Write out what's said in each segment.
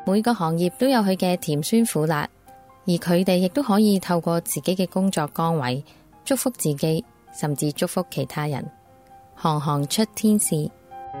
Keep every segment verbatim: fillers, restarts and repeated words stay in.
每個行業都有佢嘅甜酸苦辣，而佢哋亦都可以透過自己嘅工作崗位祝福自己，甚至祝福其他人。行行出天使。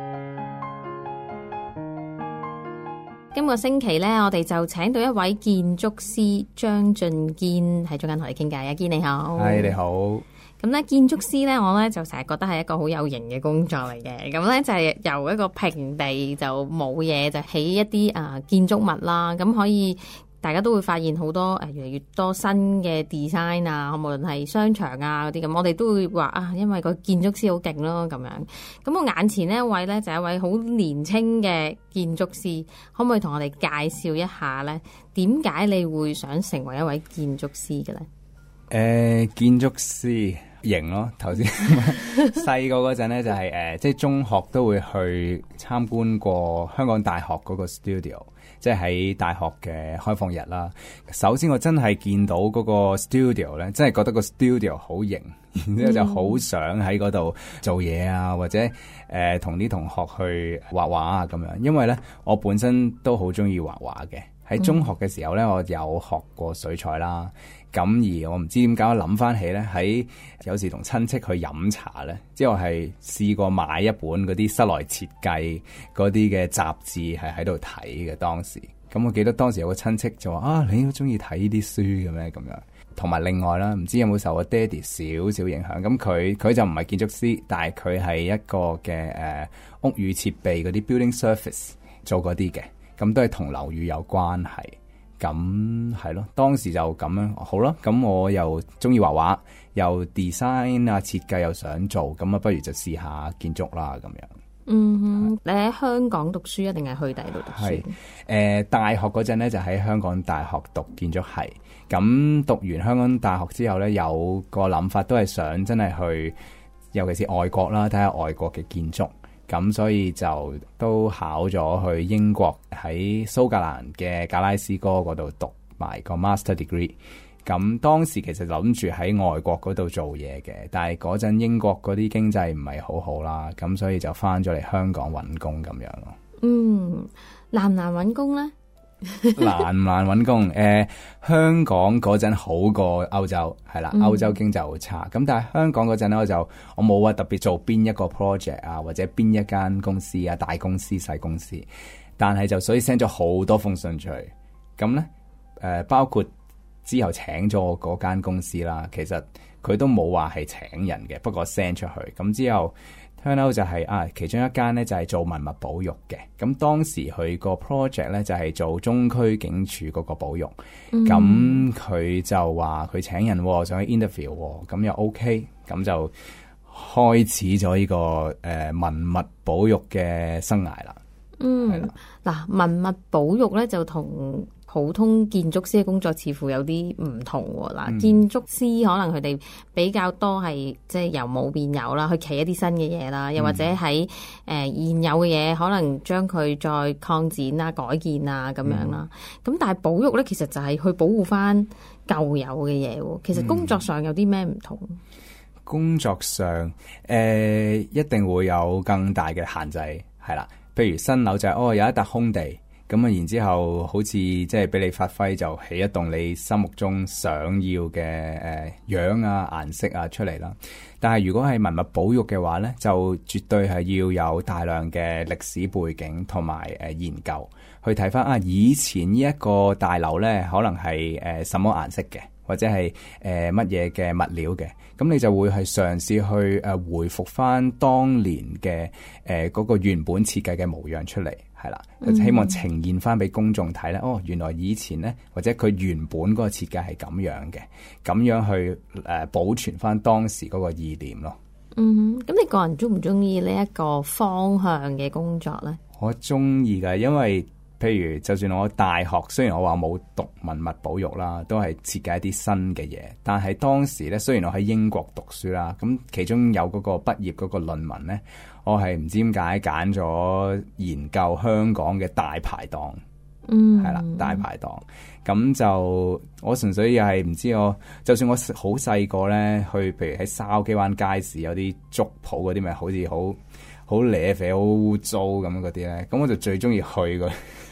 今個星期呢，我哋就請到一位建築師張俊堅喺中間同你傾偈。阿堅你好。 係，你好。 咁咧，建築師咧，我咧就成日覺得係一個好有型嘅工作嚟嘅。咁咧就係由一個平地就冇嘢，就起一啲啊建築物啦。咁可以大家都會發現好多誒越嚟越多新嘅 design 啊，無論係商場啊嗰啲咁，我哋都會話啊，因為個建築師好勁咯咁樣。咁我眼前呢一位咧就係一位好年輕嘅建築師，可唔可以同我哋介紹一下咧？點解你會想成為一位建築師嘅咧？ 誒、呃，建築師型咯，頭先細個嗰陣咧就係、是、誒、呃，即係中學都會去參觀過香港大學嗰個 studio， 即係喺大學嘅開放日啦。首先我真係見到嗰個 studio 咧，真係覺得個 studio 好型，然之後就好想喺嗰度做嘢啊，或者誒同啲同學去畫畫啊咁樣。因為咧我本身都好中意畫畫嘅，喺中學嘅時候咧我有學過水彩啦。咁而我唔知點解，我諗翻起咧，喺有時同親戚去飲茶咧，即係我係試過買一本嗰啲室內設計嗰啲嘅雜誌，係喺度睇嘅當時。咁我記得當時有個親戚就話：啊，你都中意睇呢啲書嘅咩？咁樣。同埋另外啦，唔知有冇受我爹哋少少影響？咁佢佢就唔係建築師，但係佢係一個嘅誒、呃、屋宇設備嗰啲 building service 做嗰啲嘅，咁都係同樓宇有關係。咁係咯，當時就咁樣好咯。咁我又中意畫畫，又 design 啊設計又想做，咁啊不如就試下建築啦咁樣。 嗯哼，你喺香港讀書，一定係去第度讀書？係誒、 呃，大學嗰陣咧就喺香港大學讀建築系。咁讀完香港大學之後咧，有個諗法都係想真係去，尤其是外國啦，睇下外國嘅建築。咁所以就都考咗去英國，喺蘇格蘭嘅格拉斯哥嗰度讀埋個 master degree。咁當時其實諗住喺外國嗰度做嘢嘅，但係嗰陣英國嗰啲經濟唔係好好啦，咁所以就翻咗嚟香港揾工咁樣咯。 嗯，難唔難揾工咧？ 難唔難揾工？誒、呃，香港嗰陣好過歐洲，係啦，歐洲經濟好差。咁、嗯、但係香港嗰陣咧，我就我冇話特別做邊一個 project 啊，或者邊一間公司啊，大公司細公司，但係就所以 send 咗好多封信出去。咁咧，誒、呃，包括之後請咗我嗰間公司啦，其實佢都冇話係請人嘅，不過 send 出去。咁之後。聽到就係、是、啊，其中一間咧就係、是、做文物保育嘅，咁當時佢個 project 咧就係、是、做中區警署嗰個保育，咁佢、嗯、就話佢請人、哦，想去 interview，咁又 OK，咁就開始咗呢、這個誒、呃、文物保育嘅生涯啦。嗯，係啦， 嗱，文物保育咧就同普通建築師嘅工作似乎有啲唔同喎。嗱、嗯，建築師可能佢哋比較多係即係由冇變有啦，去起一啲新嘅嘢啦，又或者喺誒、呃、現有嘅嘢可能將佢再擴展啊、改建啊咁樣啦。咁、嗯、但係保育咧，其實就係去保護翻舊有嘅嘢喎。其實工作上有啲咩唔同？嗯、 工作上誒、呃、一定會有更大嘅限制，係啦。譬如新樓就係、是、哦有一笪空地。咁啊，然之後好似即係俾你發揮，就起一棟你心目中想要嘅誒、呃、樣啊、顏色啊出嚟啦。但係如果係文物保育嘅話咧，就絕對係要有大量嘅歷史背景同埋誒研究去睇翻啊，以前呢一個大樓咧，可能係誒、呃、什麼顏色嘅，或者係誒乜嘢嘅物料嘅。咁你就會係嘗試去誒、呃、回復翻當年嘅誒嗰個原本設計嘅模樣出嚟。係啦，希望呈現翻俾公眾睇咧。哦，原來以前咧，或者佢原本嗰個設計係咁樣嘅，咁樣去誒、呃、保存翻當時嗰個意念咯。 嗯，咁你個人中唔中意呢一個方向嘅工作咧？ 我中意㗎，因為譬如就算我大學，雖然我話冇讀文物保育啦，都係設計一啲新嘅嘢。但係當時咧，雖然我喺英國讀書啦，咁其中有嗰個畢業嗰個論文咧。我係唔知點解揀咗研究香港嘅大排檔，嗯，係啦，大排檔。咁就我純粹又係唔知我，就算我好細個咧，去譬如喺筲箕灣街市有啲粥鋪嗰啲，咪好似好好瀨啡、好污糟咁嗰啲咧。咁我就最中意去個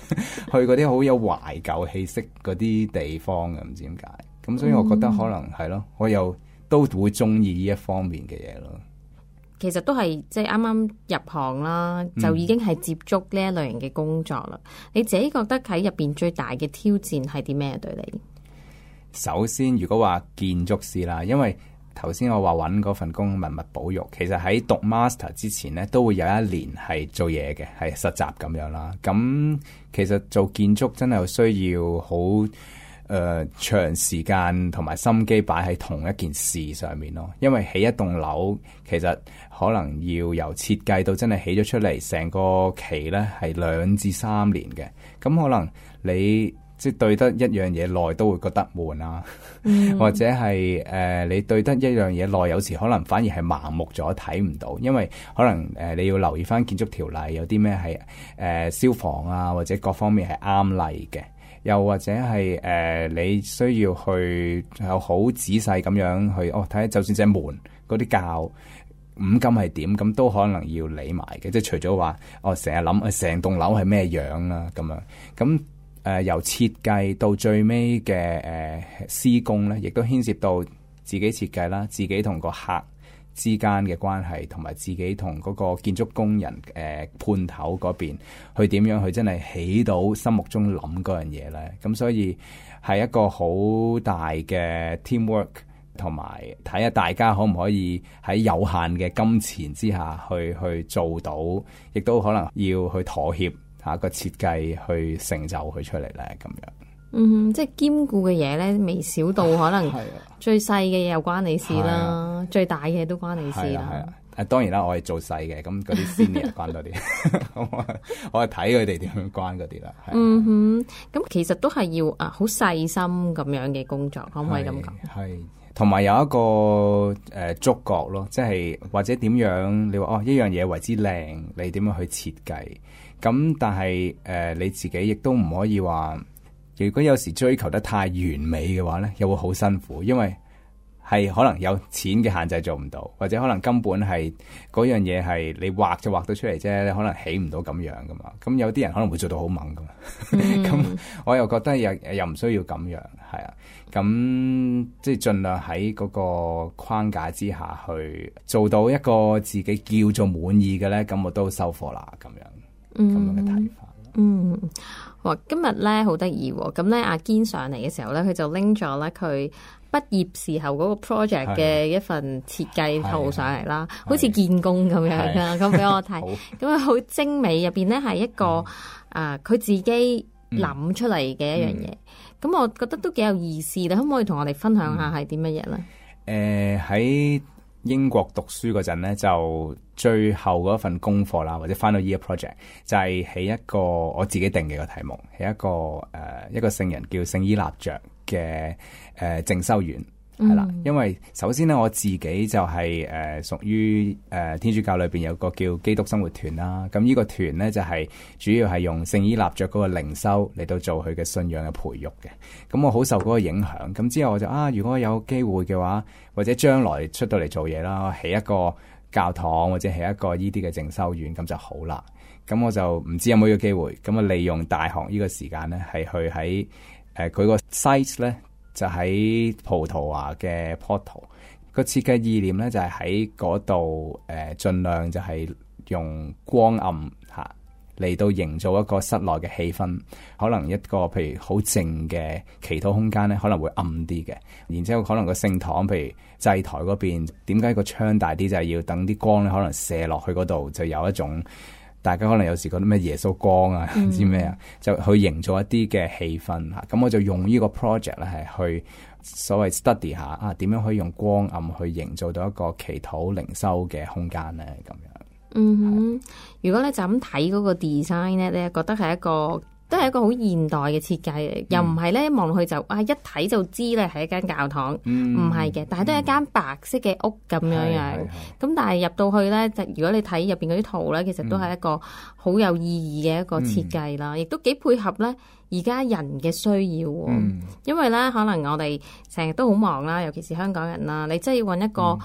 去嗰啲好有懷舊氣息嗰啲地方嘅，唔知點解。咁所以我覺得可能係咯，我又都會中意呢一方面嘅嘢咯。 其實都係即係啱啱入行啦，就已經係接觸呢一類型嘅工作啦。嗯、你自己覺得喺入邊最大嘅挑戰係啲咩對你？ 首先，如果話建築師啦，因為頭先我話揾嗰份工文物保育，其實喺讀 master 之前咧，都會有一年係做嘢嘅，係實習咁樣啦。咁其實做建築真係需要好誒、呃、長時間同埋心機擺喺同一件事上面咯。因為起一棟樓，其實可能要由設計到真係起咗出嚟，成個期咧係兩至三年嘅。咁可能你即係對得一樣嘢耐都會覺得悶啊，嗯、或者係誒、呃、你對得一樣嘢耐，有時可能反而係盲目咗睇唔到，因為可能誒、呃、你要留意翻建築條例有啲咩係誒消防啊，或者各方面係啱例嘅，又或者係誒、呃、你需要去有好仔細咁樣去哦睇下，就算隻門嗰啲教五金係點，咁都可能要理埋嘅，即係除咗話哦成日諗成棟樓係咩樣啊咁樣咁。誒、呃、由設計到最尾嘅誒施工咧，亦都牽涉到自己設計啦，自己同個客之間嘅關係，同埋自己同嗰個建築工人誒、呃、判頭嗰邊去點樣去真係起到心目中諗嗰樣嘢咧。咁所以係一個好大嘅 teamwork， 同埋睇下大家可唔可以喺有限嘅金錢之下去去做到，亦都可能要去妥協。下個設計去成就佢出嚟咧，咁樣， 嗯，即係兼顧嘅嘢咧，微小到可能最細嘅嘢又關你事啦，啊、最大嘅嘢都關你事啦。係啊， 誒、啊，當然啦，我係做細嘅，咁嗰啲 senior 關多啲，我係睇佢哋點樣關嗰啲啦。啊、 嗯哼，咁其實都係要啊，好細心咁樣嘅工作，可唔可以咁講？ 係，同埋有一個誒、呃、觸覺咯，即係或者點樣？你話哦，一樣嘢為之靚，你點樣去設計？咁但係誒、呃、你自己亦都唔可以話，如果有時追求得太完美嘅話咧，又會好辛苦，因為係可能有錢嘅限制做唔到，或者可能根本係嗰樣嘢係你畫就畫到出嚟啫，你可能起唔到咁樣噶嘛。咁有啲人可能會做到好猛噶嘛。咁、嗯、我又覺得又又唔需要咁樣，係啊。咁即係盡量喺嗰個框架之下去做到一個自己叫做滿意嘅咧，咁我都收貨啦咁樣。咁樣嘅睇法。 嗯，哇！今日咧好得意喎，咁咧阿堅上嚟嘅時候咧，佢就拎咗咧佢畢業時候嗰個 project 嘅一份設計圖上嚟啦，好似見工咁樣啊，咁俾我睇，咁啊好精美，入邊咧係一個啊佢、呃、自己諗出嚟嘅一樣嘢，咁、嗯、我覺得都幾有意思，你可唔可以同我哋分享下係啲乜嘢咧？誒、 嗯，喺、呃、英國讀書嗰陣咧就。最後嗰份功課啦，或者 final year project 就係起一個我自己定嘅個題目，起一個誒、呃、一個聖人叫聖依納爵嘅誒靜修院係啦。因為首先咧我自己就係、是、誒、呃、屬於誒、呃、天主教裏邊有個叫基督生活團啦。咁呢個團咧就係、是、主要係用聖依納爵嗰個靈修嚟到做佢嘅信仰嘅培育嘅。咁我好受嗰個影響。咁之後我就啊，如果有機會嘅話，或者將來出到嚟做嘢啦，起一個教堂或者係一個依啲嘅靜修院咁就好啦。咁我就唔知有冇呢個機會。咁啊，利用大學呢個時間咧，係去喺誒佢個 site 咧，就喺葡萄牙嘅 Porto。個設計意念咧就係喺嗰度誒，盡量就係用光暗嚇嚟到營造一個室內嘅氣氛。可能一個譬如好靜嘅祈禱空間咧，可能會暗啲嘅。然之後可能個聖堂譬如祭台嗰邊，點解個窗大啲？就係、是、要等啲光咧，可能射落去嗰度，就有一種大家可能有時覺得咩耶穌光啊，唔、嗯、知咩啊，就去營造一啲嘅氣氛嚇。咁我就用呢個 project 咧，係去所謂 study 下啊，點樣可以用光暗去營造到一個祈禱靈修嘅空間咧？咁樣。 嗯哼，如果你就咁睇嗰個 design 咧，你覺得係一個都係一個好現代嘅設計嚟，嗯、又唔係咧望落去就啊一睇就知咧係一間教堂，唔係嘅，但係都係一間白色嘅屋咁樣樣。咁但係入到去咧，就如果你睇入邊嗰啲圖咧，其實都係一個好有意義嘅一個設計啦，亦、嗯、都幾配合咧而家人嘅需要。嗯、因為咧可能我哋成日都好忙啦，尤其是香港人啦，你真係要搵一個。嗯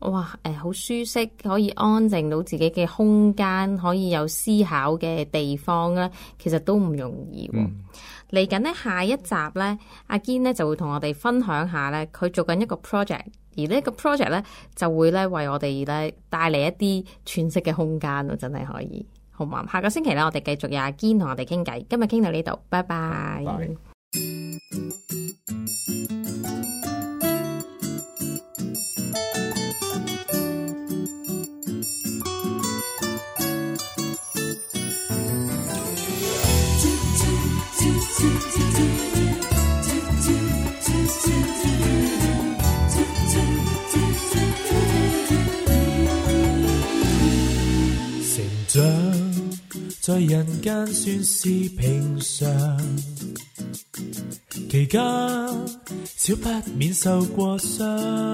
哇誒好舒適，可以安靜到自己嘅空間，可以有思考嘅地方咧，其實都唔容易喎。嚟緊咧下一集咧，阿堅咧就會同我哋分享下咧，佢做緊一個 project，而呢個 project 咧就會咧為我哋咧帶嚟一啲喘息嘅空間咯，真係可以。好嘛，下個星期咧，我哋繼續有阿堅同我哋傾偈。今日傾到呢度，拜拜。 成長在人間算是平常，期間少不免受過傷，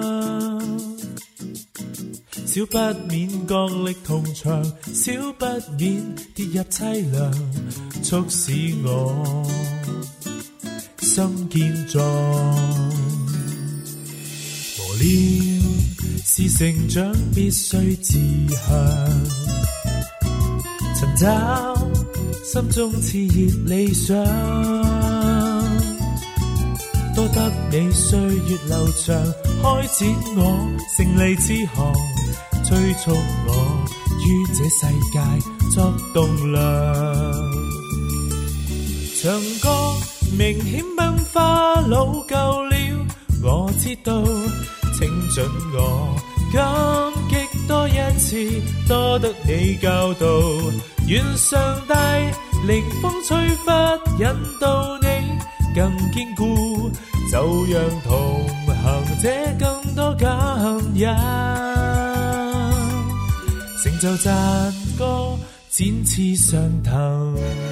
少不免角力同場，少不免跌入凄涼，促使我心堅壯。無料是成長必須志向，尋找心中熾熱理想，多得你歲月流長，開展我勝利之航，催促我於這世界作棟梁。牆角明顯崩花老舊了，我知道，請准我感激多一次，多得你教導。願上帝凌風吹拂，引導你更堅固，就讓同行者更多感恩，成就讚歌展翅上騰。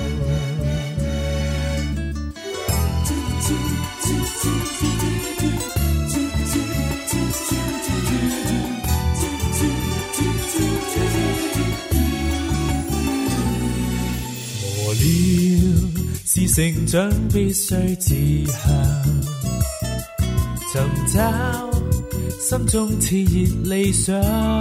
磨了是成長必須志向，尋找心中熾熱理想，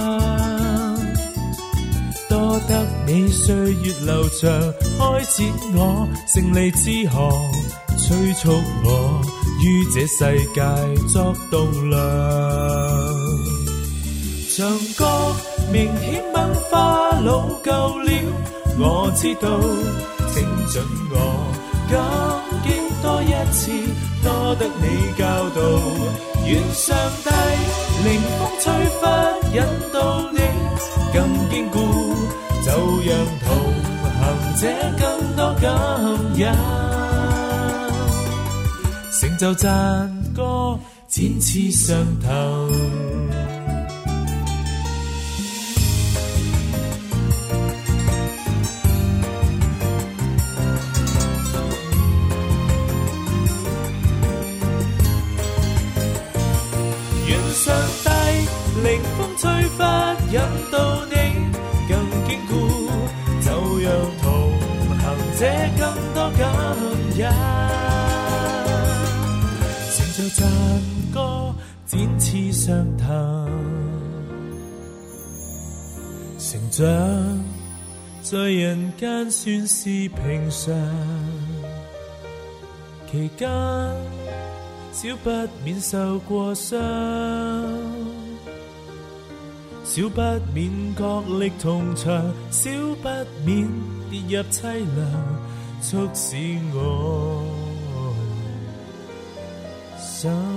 多得你歲月流長，開展我勝利之航，催促我於這世界作棟梁。牆角明顯崩花老舊了，我知道，請准我感激多一次，多得你教導。願上帝凌風吹拂，引導你更堅固，就讓同行者更多感恩，成就讚歌展翅上騰。上帝凌風吹拂，引導你更堅固，就讓同行者更多感恩，成就讚歌展翅上騰。成長在人間算是平常，期間少不免受過傷，少不免角力同場，少不免跌入凄涼，促使我心